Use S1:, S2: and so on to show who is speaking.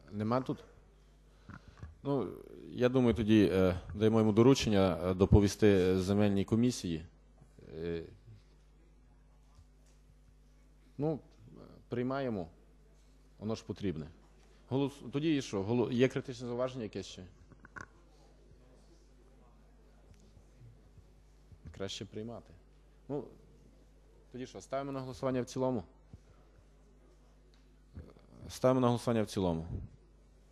S1: Нема тут? Ну, я думаю, тоді даємо йому доручення доповісти земельній комісії. Ну, приймаємо. Воно ж потрібне. Тоді що? Є критичне зауваження якесь ще? Краще приймати. Ну, тоді що, ставимо на голосування в цілому? Ставимо на голосування в цілому.